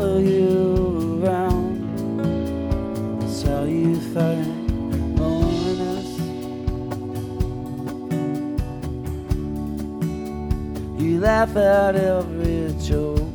follow you around. That's how you find loneliness. You laugh at every joke.